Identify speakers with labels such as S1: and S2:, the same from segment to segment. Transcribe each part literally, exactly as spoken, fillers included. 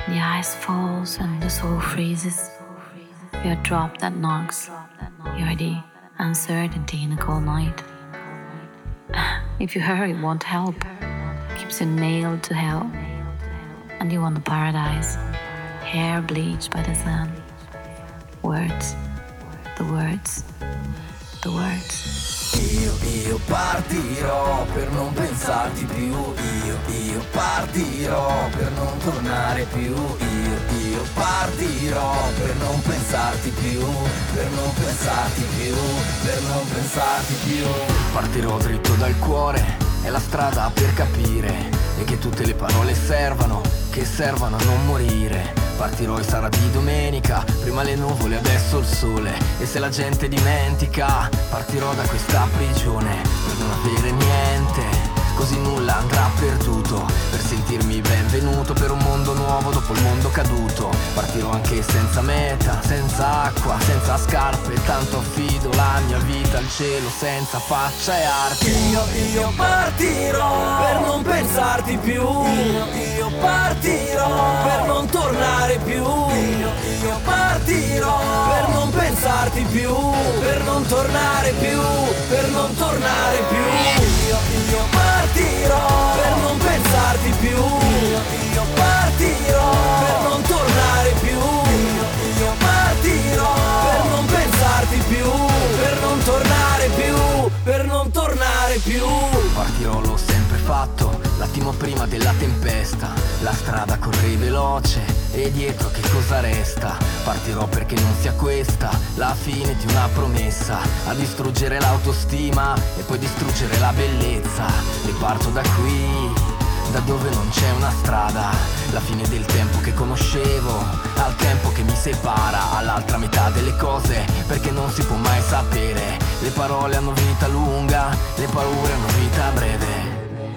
S1: The ice falls and the soul freezes. You're a drop that knocks. You're the uncertainty in a cold night. If you hurry, it won't help. Keeps you nailed to hell. And you want the paradise. Hair bleached by the sun. Words, the words, the words.
S2: Io, io partirò per non pensarti più. Io, io partirò per non tornare più. Io, io partirò per non pensarti più. Per non pensarti più, per non pensarti più. Partirò dritto dal cuore, è la strada per capire. E che tutte le parole servano, che servano a non morire. Partirò e sarà di domenica, prima le nuvole, adesso il sole. E se la gente dimentica, partirò da questa prigione per non avere niente, così nulla andrà perduto. Per sentirmi benvenuto per un mondo nuovo dopo il mondo caduto. Partirò anche senza meta, senza acqua, senza scarpe. Tanto affido la mia vita al cielo senza faccia e arte. Io, io partirò per non pensarti più. Io, io partirò per non tornare più. Io, io partirò per non pensarti più. Per non tornare più, per non tornare più. Io, io partirò per non pensarti più. Io, io partirò per non tornare più. Io, io partirò per non pensarti più. Per non tornare più, per non tornare più. Partirò, l'ho sempre fatto, l'attimo prima della tempesta. La strada corre veloce e dietro che cosa resta? Partirò perché non sia questa la fine di una promessa. A distruggere l'autostima e poi distruggere la bellezza. E parto da qui, da dove non c'è una strada. La fine del tempo che conoscevo, al tempo che mi separa, all'altra metà delle cose, perché non si può mai sapere. Le parole hanno vita lunga, le paure hanno vita breve.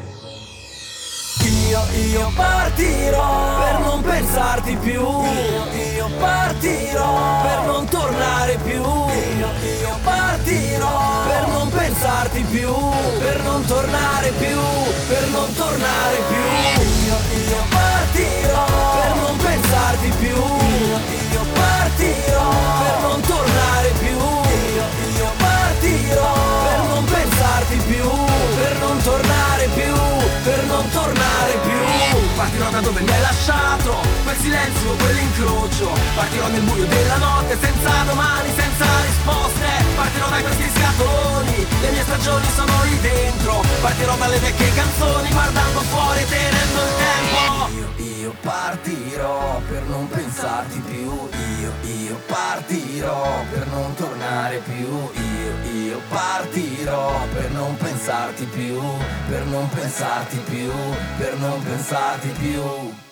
S2: Io, io partirò per non pensarti più. Io, io partirò per non tornare più. Io, io partirò per non pensarti più. Per non tornare più, per non tornare più. Io, io partirò per non pensarti più. Io, io partirò per non tornare più. Io, io partirò per non pensarti più. Per non tornare più, per non tornare più. Partirò da dove mi hai lasciato, quel silenzio, quell'incrocio. Partirò nel buio della notte, senza domani, senza risposte. Partirò da questi scatoloni, le mie stagioni sono lì dentro. Partirò dalle vecchie canzoni, guardando fuori, tenendo il tempo. Io, io partirò per non pensarti più. Io, io partirò per non tornare più. Io, io partirò per non pensarti più. Per non pensarti più, per non pensarti più.